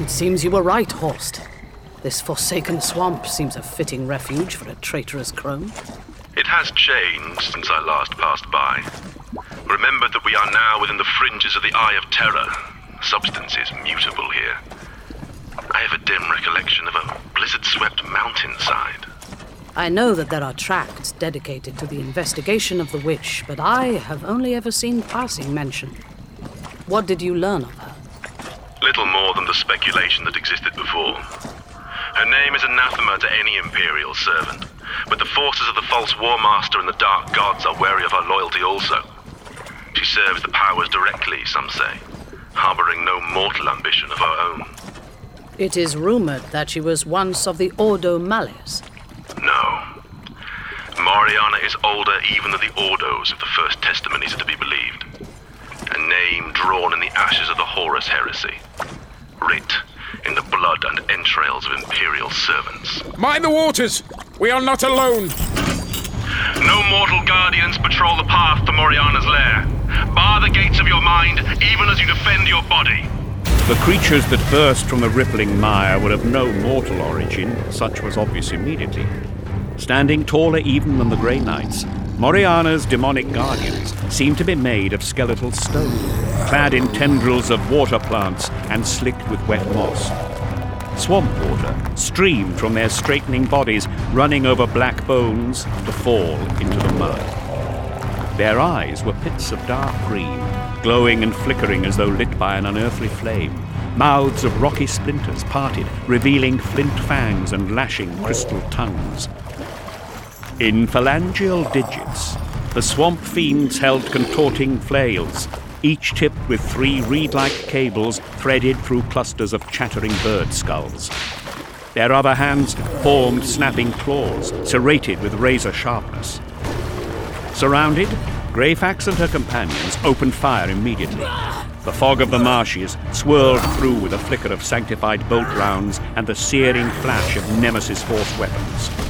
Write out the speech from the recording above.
It seems you were right, Horst. This forsaken swamp seems a fitting refuge for a traitorous crone. It has changed since I last passed by. Remember that we are now within the fringes of the Eye of Terror. Substance is mutable here. I have a dim recollection of a blizzard-swept mountainside. I know that there are tracts dedicated to the investigation of the witch, but I have only ever seen passing mention. What did you learn of her? Little more than the speculation that existed before. Her name is anathema to any Imperial servant, but the forces of the false War Master and the Dark Gods are wary of her loyalty also. She serves the powers directly, some say, harboring no mortal ambition of her own. It is rumored that she was once of the Ordo Malleus. No. Moriana is older even than the Ordos, if the first testimonies are to be believed. A name drawn in the ashes of the Horus heresy. Writ in the blood and entrails of Imperial servants. Mind the waters! We are not alone! No mortal guardians patrol the path to Moriana's lair. Bar the gates of your mind, even as you defend your body. The creatures that burst from the rippling mire were of no mortal origin, such was obvious immediately. Standing taller even than the Grey Knights, Moriana's demonic guardians seemed to be made of skeletal stone, clad in tendrils of water plants and slicked with wet moss. Swamp water streamed from their straightening bodies, running over black bones to fall into the mud. Their eyes were pits of dark green, glowing and flickering as though lit by an unearthly flame. Mouths of rocky splinters parted, revealing flint fangs and lashing crystal tongues. In phalangeal digits, the swamp fiends held contorting flails, each tipped with 3 reed-like cables threaded through clusters of chattering bird skulls. Their other hands formed snapping claws, serrated with razor sharpness. Surrounded, Greyfax and her companions opened fire immediately. The fog of the marshes swirled through with a flicker of sanctified bolt rounds and the searing flash of Nemesis Force weapons.